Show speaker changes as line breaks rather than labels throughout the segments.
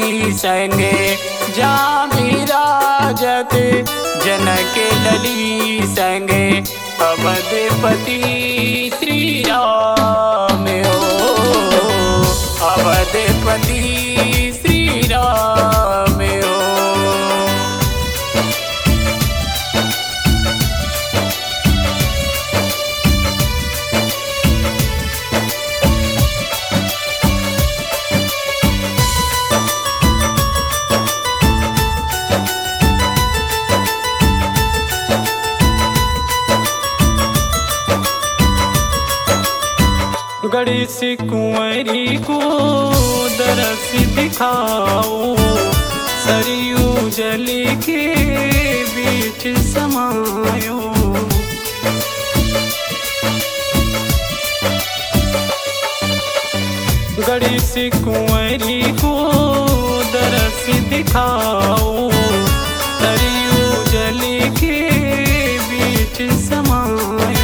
संगे जहाँ विराजत जनक लली संगे अवधपति श्री राम हो, अवधपति श्री राम हो। गणेश कुंवरी को दरस दिखाओ, सरयू जल के बीच समायो। गणेश कुंवरी को दरस दिखाओ, सरयू जल के बीच समायो।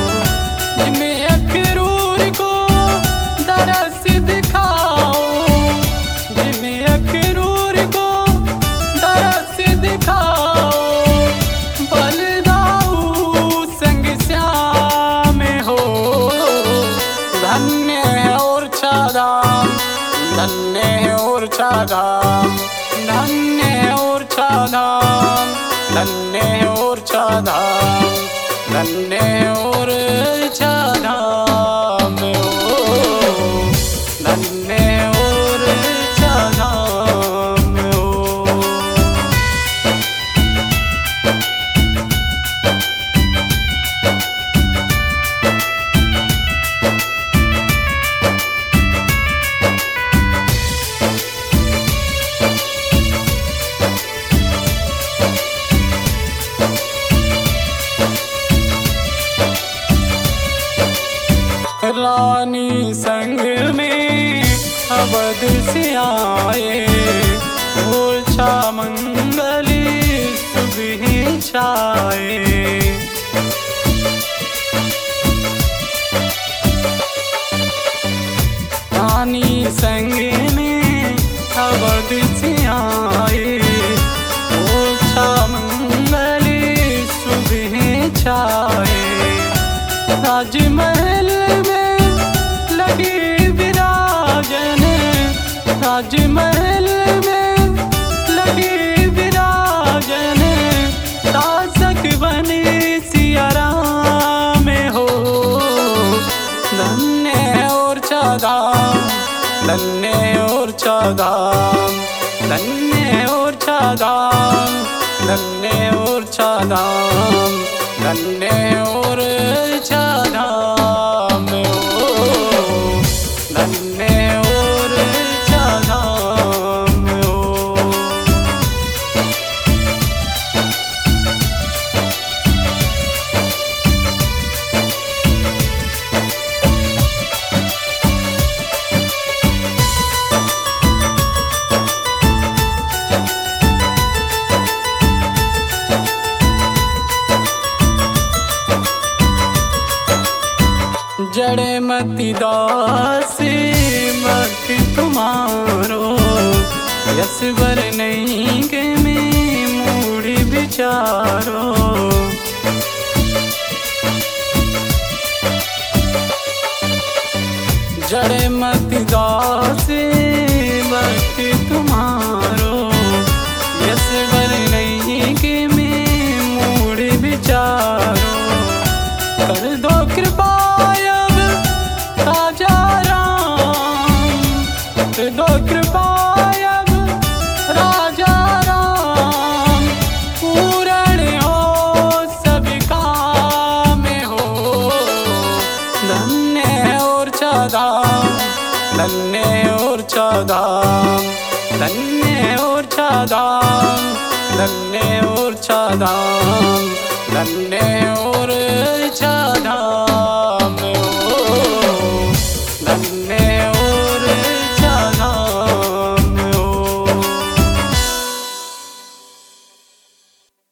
धन्य है ओरछा धाम, धन्य है ओरछा धाम, धन्य है ओरछा धाम, धन्य है ओरछा धाम, धन्य है ओरछा धाम हो, धन्य है ओरछा धाम हो। रानी संग में अवध से आए, ओरछा मंगल सुबह छाए। रानी संग में अवध से आए, ओरछा मंगल सुबह छाए। राजमहल में लगे विराजन, राजमहल में लगे विराजन, शासक बने सिया राम हो। धन्य है ओरछा धाम, धन्य है ओरछा धाम, धन्य है ओरछा धाम, धन्य है ओरछा धाम, धन्य है ओरछा धाम हो, धन्य है ओरछा धाम हो। जड़े मति दास मत तुम्हारो, यसवर नहीं के में मूढ़ विचारो। जड़े मति दास मत तुम्हारो, यसवर नहीं के में मूढ़ विचारो। कर दो कृपा राजा राम, कर दो कृपा राजा राम, पूर्ण हो सब काम हो। धन्य है ओरछा धाम, धन्य है ओरछा धाम, धन्य है ओरछा धाम, धन्य है ओरछा धाम, धन्य है ओरछा